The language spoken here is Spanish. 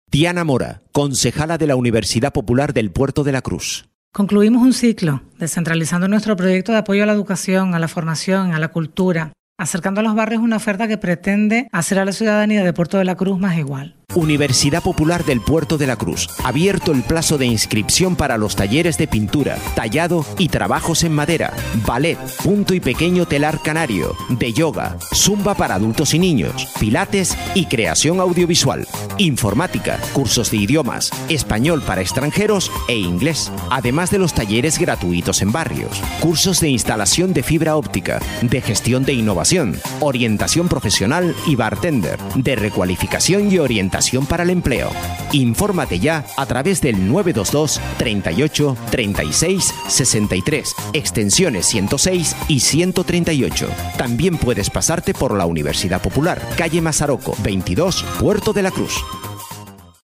Diana Mora, concejala de la Universidad Popular del Puerto de la Cruz. Concluimos un ciclo descentralizando nuestro proyecto de apoyo a la educación, a la formación, a la cultura, acercando a los barrios una oferta que pretende hacer a la ciudadanía de Puerto de la Cruz más igual. Universidad Popular del Puerto de la Cruz. Abierto el plazo de inscripción para los talleres de pintura, tallado y trabajos en madera, ballet, punto y pequeño telar canario, de yoga, zumba para adultos y niños, pilates y creación audiovisual, informática, cursos de idiomas, español para extranjeros e inglés, además de los talleres gratuitos en barrios, cursos de instalación de fibra óptica, de gestión de innovación, orientación profesional y bartender, de recualificación y orientación para el empleo. Infórmate ya a través del 922 38 36 63, extensiones 106 y 138. También puedes pasarte por la Universidad Popular, calle Masaroco, 22, Puerto de la Cruz.